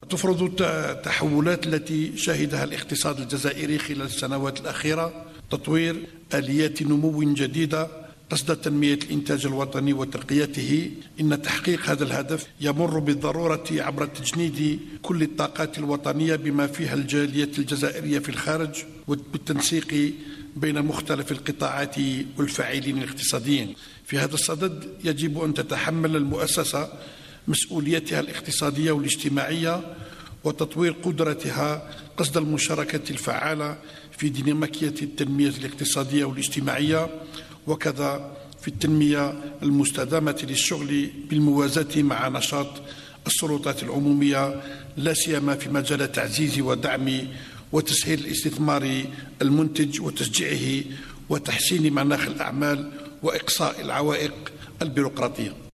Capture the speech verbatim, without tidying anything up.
تفرض التحولات التي شهدها الاقتصاد الجزائري خلال السنوات الأخيرة تطوير آليات نمو جديدة قصد تنمية الإنتاج الوطني وترقيته. إن تحقيق هذا الهدف يمر بالضرورة عبر تجنيد كل الطاقات الوطنية بما فيها الجالية الجزائرية في الخارج، والتنسيق بين مختلف القطاعات والفاعلين الاقتصاديين. في هذا الصدد يجب أن تتحمل المؤسسة مسؤوليتها الاقتصادية والاجتماعية وتطوير قدرتها قصد المشاركة الفعالة في ديناميكية التنمية الاقتصادية والاجتماعية، وكذا في التنمية المستدامة للشغل بالموازاة مع نشاط السلطات العمومية، لا سيما في مجال تعزيز ودعم وتسهيل الاستثمار المنتج وتشجيعه وتحسين مناخ الأعمال وإقصاء العوائق البيروقراطية.